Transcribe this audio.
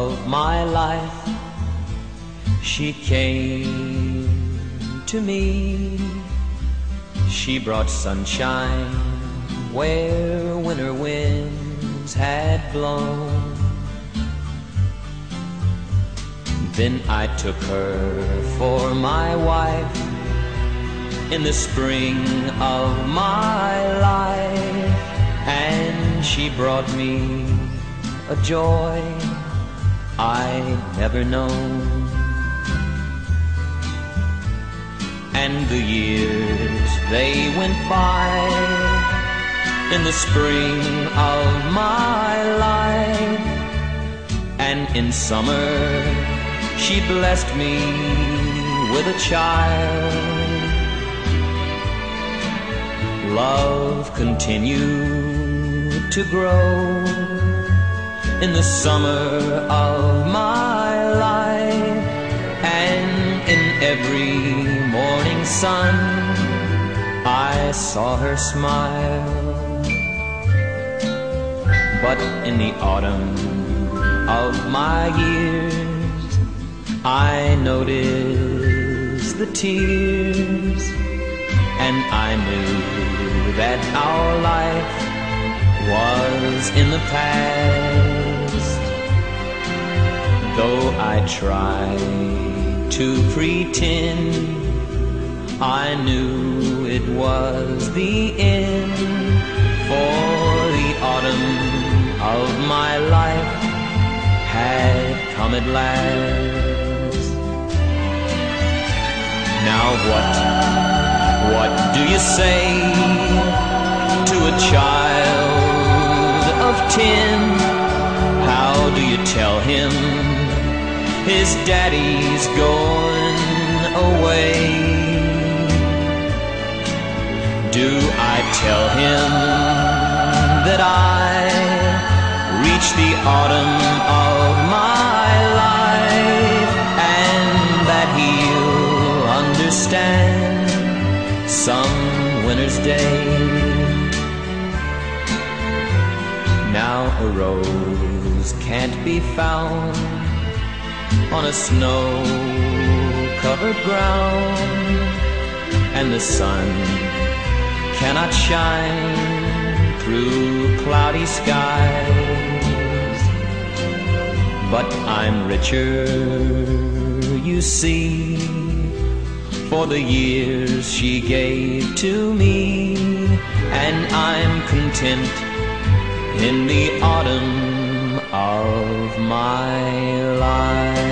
of my life, she came to me. She brought sunshine where winter winds had blown. Then I took her for my wife in the spring of my life, and she brought me a joy I'd never known. And the years, they went by in the spring of my life, and in summer she blessed me with a child. Love continued to grow in the summer of my life, and in every morning sun I saw her smile. But in the autumn of my years I noticed the tears, and I knew that our life was in the past. Though I tried to pretend, I knew it was the end, for the autumn of my life had come at last. Now what do you say to a child of 10? How do you tell him his daddy's going away? Do I tell him that I reached the autumn of my life, and that he'll understand some winter's day? Now a rose can't be found on a snow-covered ground, and the sun cannot shine through cloudy skies. But I'm richer, you see, for the years she gave to me, and I'm content in the autumn of my life.